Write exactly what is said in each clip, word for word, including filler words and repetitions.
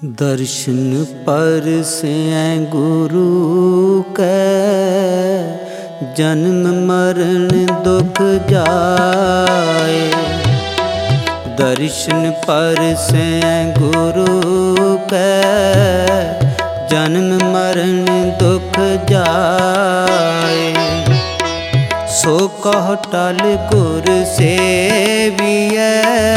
दर्शन परसे गुरु कै जन्म मरण दुख जाए। दर्शन परसे गुरु कै जन्म मरण दुख जाए। सो कह टल गुर सेवियै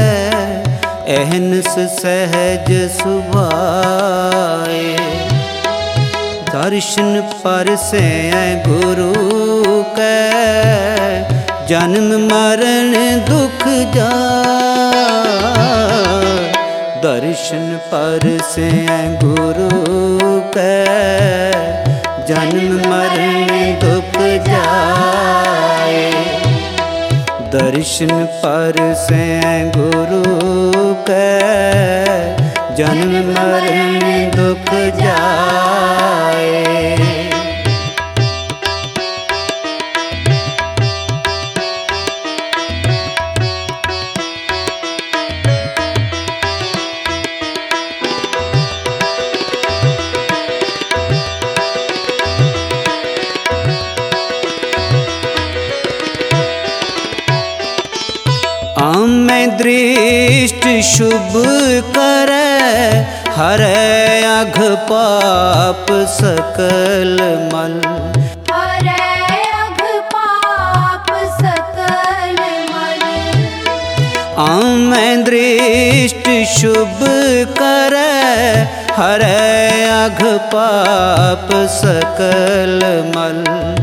अहनस सहज सुभाए। दर्शन परसे गुरु कै जन्म मरण दुख जाए। दर्शन परसे गुरु कै जन्म मरण दुख जाए। दर्शन परसे गुरु कै जन्म मरण दुख जाए। आमै दृष्टि शुभ करे हरै अघ पाप सकल मल। हरै अघ पाप सकल मल। आमै दृष्टि शुभ करे हरै अघ पाप सकल मल।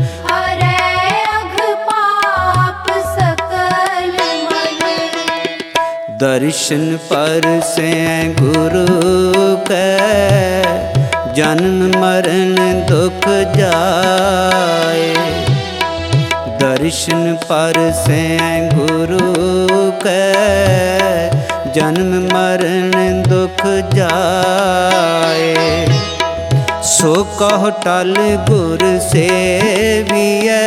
दर्शन परसे गुरु कै जन्म मरण दुख जाए। दर्शन परसे गुरु कै जन्म मरण दुख जाए। सो कह टल गुर सेवियै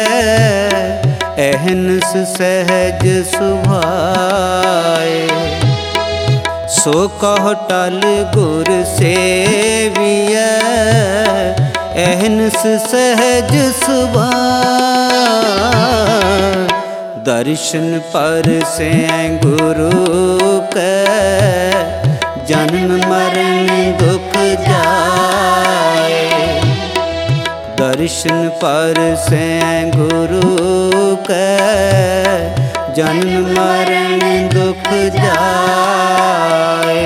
अहनस सहज सुभाए। सो कह टल गुर सेवियै अहनस सहज सुभाए। दर्शन परसे गुरु कै जन्म मरण दुख जाए। दर्शन परसे गुरु कै जन्म मरण दुख जाए।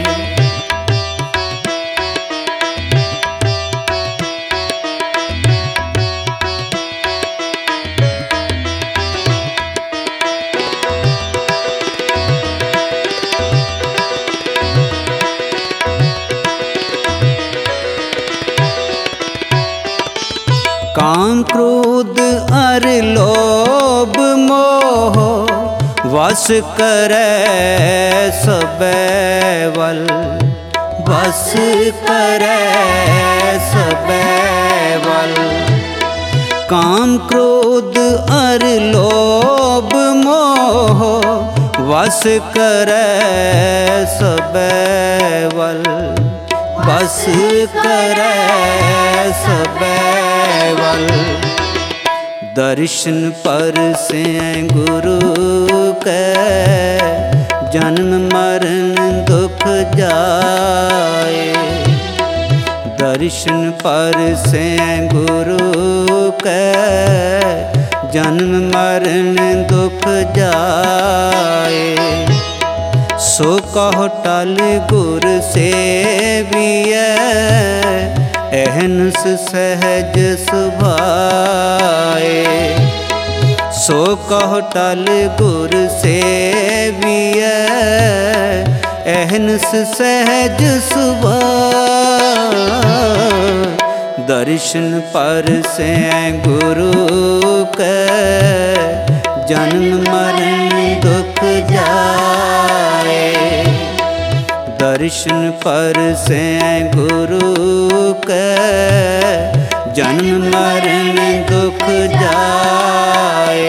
काम क्रोध अर लोभ मोह वश करे सबे वल। वश करे सबे वल। काम क्रोध अर लोभ मोह वश करे सबे वल। बस करे सबे वल। दर्शन परसे गुरु कै जन्म मरण दुख जाए। दर्शन परसे गुरु कै जन्म मरण दुख जाए। सो कह टल गुर सेवियै अहनस सहज सुभाए। सो कह टल गुर सेवियै अहनस सहज सुभाए। दर्शन परसे गुरु कै जन्म मरण दुख जाए। दर्शन परसे गुरु कै जन्म मरण दुख जाए।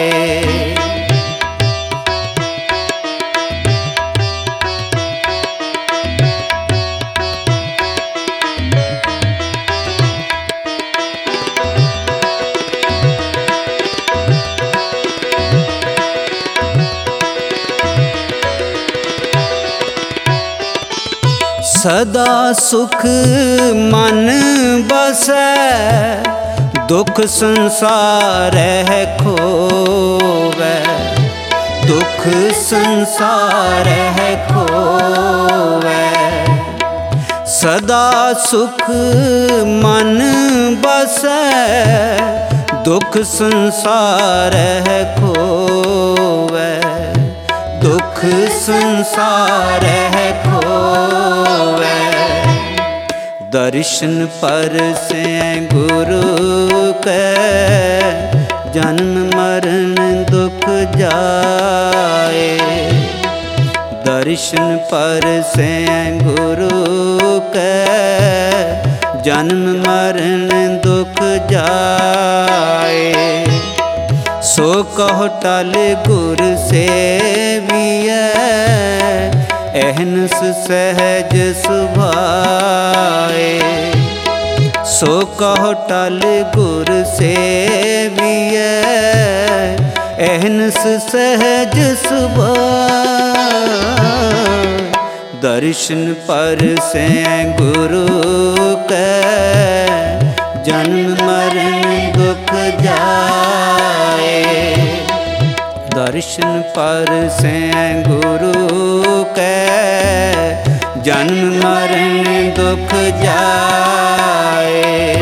सदा सुख मन बसै, दुख संसार है खोवै, दुख संसार है खोवै। सदा सुख मन बसै, दुख संसार है खोवै, दुख संसार है खोवै। दर्शन परसै गुरु कै, जन्म मरण दुख जाए। दर्शन परसै गुरु कै, जन्म मरण दुख जाए। सो कहो टल गुर सेवियै, अहनस सहज सुभाए। सो कहो टल गुर सेवियै, अहनस सहज सुभाए। दर्शन परसै गुरु कै, जन्म मरण दुख जाए। दर्शन परसै गुरु कै, जन्म मरण दुख जाए।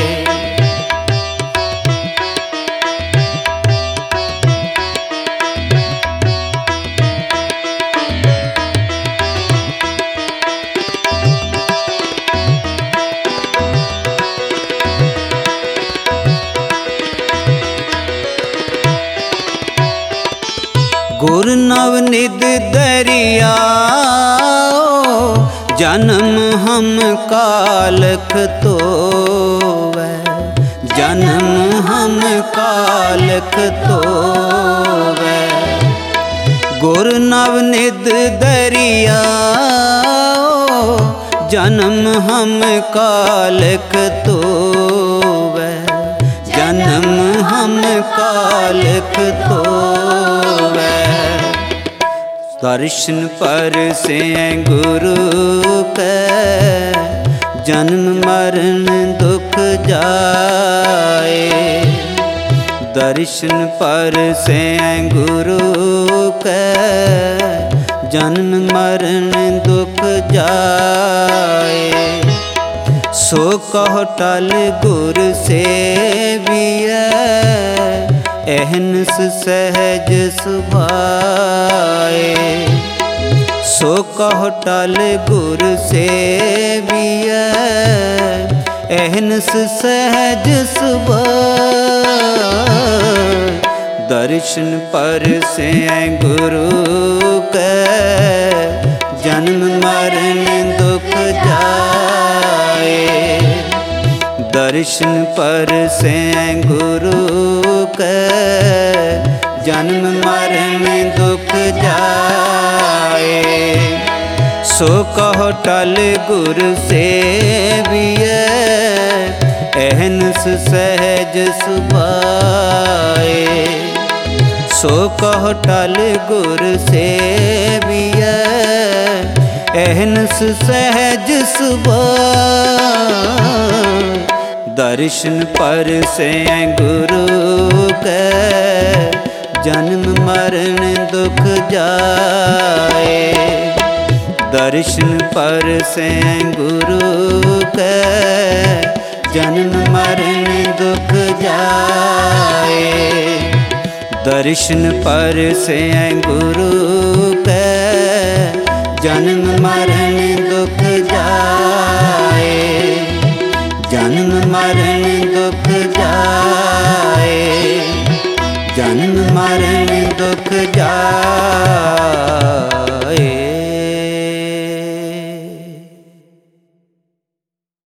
गुर नवनिध दरियाओ, जन्म हम कालख तोवै, जन्म हम कालख तोवै। गुर नवनिध दरियाओ, जन्म हम कालख तोवै, जन्म हम कालख तोवै। दर्शन परसै गुरु कै, जन्म मरण दुख जाए। दर्शन परसै गुरु कै, जन्म मरण दुख जाए। सो कहो टल गुर सेवियै, अहनस सहज सुभाए। सो कहो टल गुर सेवियै, अहनस सहज सुभाए। दर्शन परसै गुरु कै, जन्म मरण दुख जाए। दर्शन परसै गुरु कै, जन्म मरण दुख जाए। सो कहो टल गुर सेवियै, अहनस सहज सुभाए। सो कहो टल गुर सेवियै, अहनस सहज सुभाए। दर्शन परसै गुरु कै, जन्म मरण दुख जाए। दर्शन परसै गुरु कै, जन्म मरण दुख जाए। दर्शन परसै गुरु कै, जन्म मरण दुख जाए। जन्म मरण दुख जाए, जन्म मरण दुख जाए।